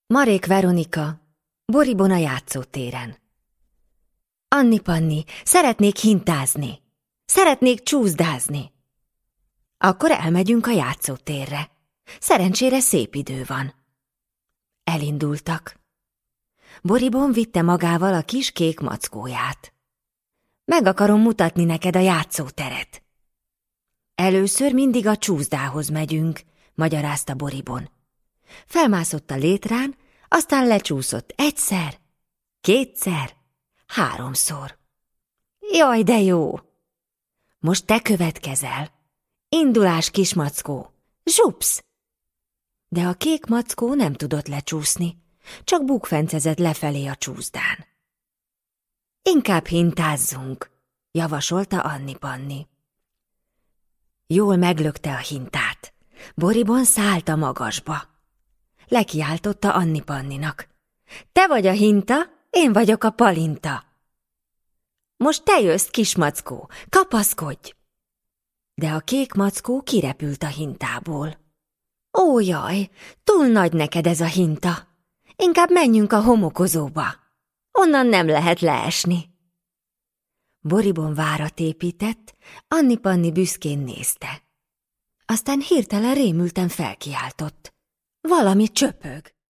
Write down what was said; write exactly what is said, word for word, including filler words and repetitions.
Marék Veronika, Boribon a játszótéren. Anni Panni, szeretnék hintázni. Szeretnék csúszdázni. Akkor elmegyünk a játszótérre. Szerencsére szép idő van. Elindultak. Boribon vitte magával a kis kék mackóját. Meg akarom mutatni neked a játszóteret. Először mindig a csúszdához megyünk, magyarázta Boribon. Felmászott a létrán, aztán lecsúszott egyszer, kétszer, háromszor. Jaj, de jó! Most te következel. Indulás, kis mackó! Zsupsz! De a kék mackó nem tudott lecsúszni, csak bukfencezett lefelé a csúszdán. Inkább hintázzunk, javasolta Anni Panni. Jól meglökte a hintát. Boribon szállt a magasba. Lekiáltotta Anni Panninak. Te vagy a hinta, én vagyok a palinta. Most te jössz, kis mackó, kapaszkodj! De a kék mackó kirepült a hintából. Ó, jaj, túl nagy neked ez a hinta. Inkább menjünk a homokozóba. Onnan nem lehet leesni. Boribon várat épített, Anni Panni büszkén nézte. Aztán hirtelen rémülten felkiáltott. Valami csöpög.